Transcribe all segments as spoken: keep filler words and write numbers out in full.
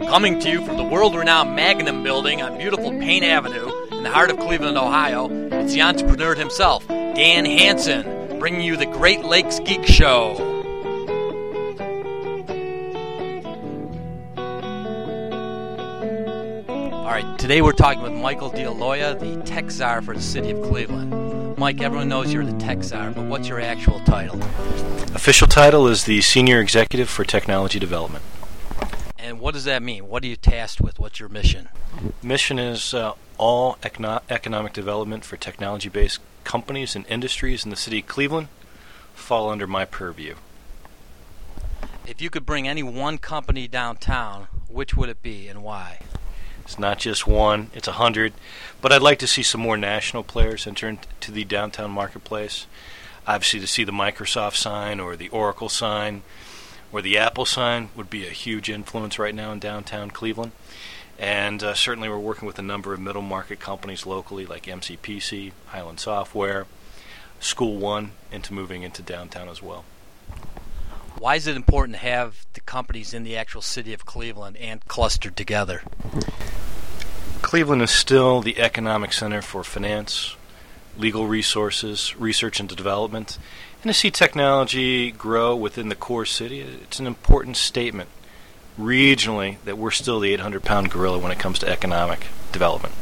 Coming to you from the world-renowned Magnum Building on beautiful Payne Avenue in the heart of Cleveland, Ohio, it's the entrepreneur himself, Dan Hansen, bringing you the Great Lakes Geek Show. All right, today we're talking with Michael D'Aloia, the tech czar for the city of Cleveland. Mike, everyone knows you're the tech czar, but what's your actual title? Official title is the Senior Executive for Technology Development. And what does that mean? What are you tasked with? What's your mission? Mission is uh, all econo- economic development for technology-based companies and industries in the city of Cleveland fall under my purview. If you could bring any one company downtown, which would it be and why? It's not just one, it's a hundred, but I'd like to see some more national players enter into the downtown marketplace. Obviously, to see the Microsoft sign or the Oracle sign or the Apple sign would be a huge influence right now in downtown Cleveland. And uh, certainly we're working with a number of middle market companies locally like M C P C, Highland Software, School One, into moving into downtown as well. Why is it important to have the companies in the actual city of Cleveland and clustered together? Cleveland is still the economic center for finance, legal resources, research and development. And to see technology grow within the core city, it's an important statement regionally that we're still the eight hundred pound gorilla when it comes to economic development.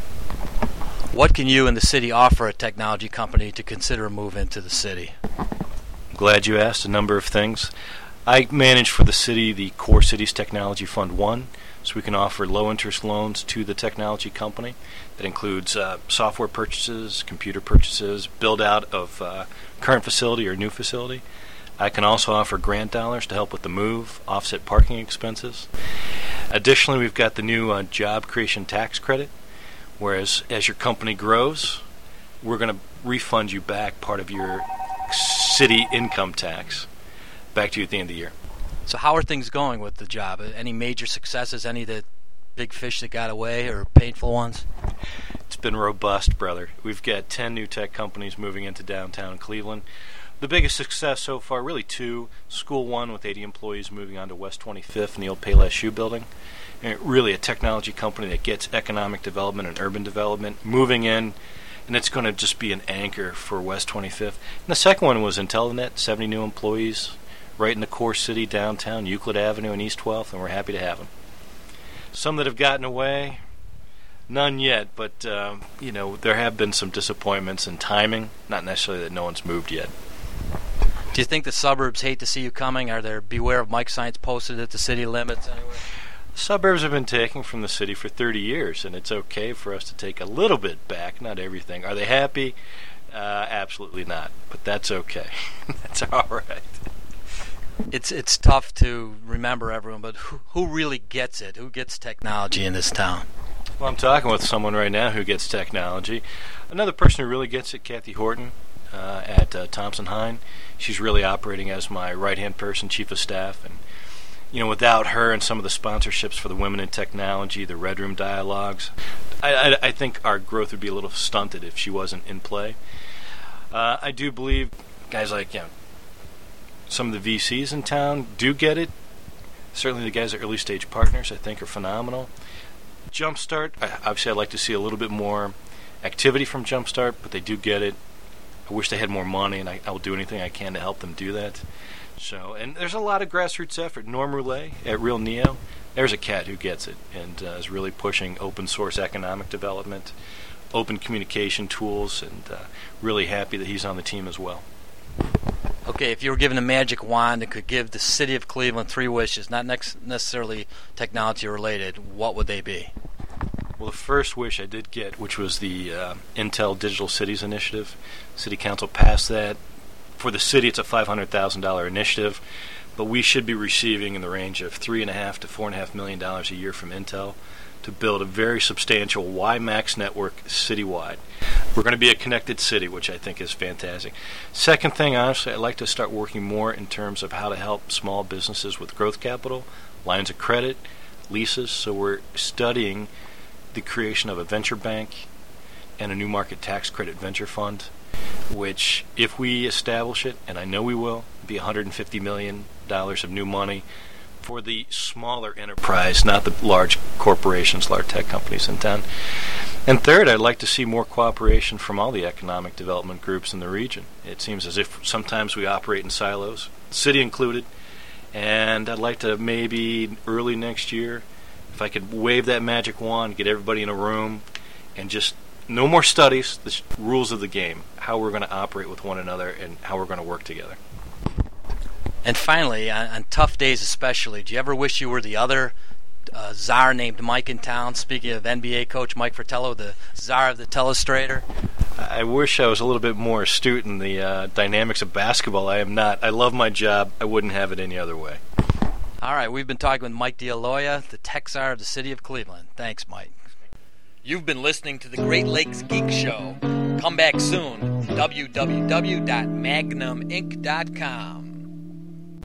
What can you and the city offer a technology company to consider a move into the city? I'm glad you asked. A number of things. I manage for the city the Core Cities Technology Fund one, so we can offer low-interest loans to the technology company. That includes uh, software purchases, computer purchases, build-out of uh, current facility or new facility. I can also offer grant dollars to help with the move, offset parking expenses. Additionally, we've got the new uh, job creation tax credit, whereas as your company grows, we're going to refund you back part of your city income tax back to you at the end of the year. So how are things going with the job? Any major successes? Any that big fish that got away or painful ones? It's been robust, brother. We've got ten new tech companies moving into downtown Cleveland. The biggest success so far, really two. School One with eighty employees moving on to West twenty-fifth in the old Payless Shoe Building. And really a technology company that gets economic development and urban development moving in, and it's going to just be an anchor for West twenty-fifth. And the second one was Intelenet, seventy new employees right in the core city downtown, Euclid Avenue and East twelfth, and we're happy to have them. Some that have gotten away, none yet, but um, you know, there have been some disappointments in timing, not necessarily that no one's moved yet. Do you think the suburbs hate to see you coming? Are there beware of Mike signs posted at the city limits anywhere? Suburbs have been taking from the city for thirty years, and it's okay for us to take a little bit back, not everything. Are they happy? Uh, absolutely not, but that's okay. That's all right. It's it's tough to remember everyone, but who, who really gets it? Who gets technology in this town? Well, I'm talking with someone right now who gets technology. Another person who really gets it, Kathy Horton uh, at uh, Thompson Hine. She's really operating as my right-hand person, chief of staff, and you know, without her and some of the sponsorships for the Women in Technology, the Red Room Dialogues, I, I, I think our growth would be a little stunted if she wasn't in play. Uh, I do believe guys like, you know, some of the V Cs in town do get it. Certainly the guys at early stage partners, I think, are phenomenal. Jumpstart, obviously I'd like to see a little bit more activity from Jumpstart, but they do get it. I wish they had more money, and I, I will do anything I can to help them do that. So, and there's a lot of grassroots effort. Norm Roulet at Real Neo, there's a cat who gets it and uh, is really pushing open source economic development, open communication tools, and uh, really happy that he's on the team as well. Okay, if you were given a magic wand that could give the city of Cleveland three wishes, not next necessarily technology related, what would they be? Well, the first wish I did get, which was the uh, Intel Digital Cities Initiative. City Council passed that. For the city, it's a five hundred thousand dollars initiative, but we should be receiving in the range of three and a half to four and a half million dollars a year from Intel to build a very substantial WiMAX network citywide. We're going to be a connected city, which I think is fantastic. Second thing, honestly, I'd like to start working more in terms of how to help small businesses with growth capital, lines of credit, leases. So we're studying the creation of a venture bank and a new market tax credit venture fund, which, if we establish it, and I know we will, be one hundred fifty million dollars of new money for the smaller enterprise, not the large corporations, large tech companies in town. And third, I'd like to see more cooperation from all the economic development groups in the region. It seems as if sometimes we operate in silos, city included, and I'd like to maybe early next year, if I could wave that magic wand, get everybody in a room, and just no more studies, the sh- rules of the game, how we're going to operate with one another and how we're going to work together. And finally, on, on tough days especially, do you ever wish you were the other uh, czar named Mike in town? Speaking of N B A coach Mike Fratello, the czar of the telestrator. I wish I was a little bit more astute in the uh, dynamics of basketball. I am not. I love my job. I wouldn't have it any other way. All right, we've been talking with Mike D'Aloia, the tech czar of the city of Cleveland. Thanks, Mike. You've been listening to the Great Lakes Geek Show. Come back soon. w w w dot magnum inc dot com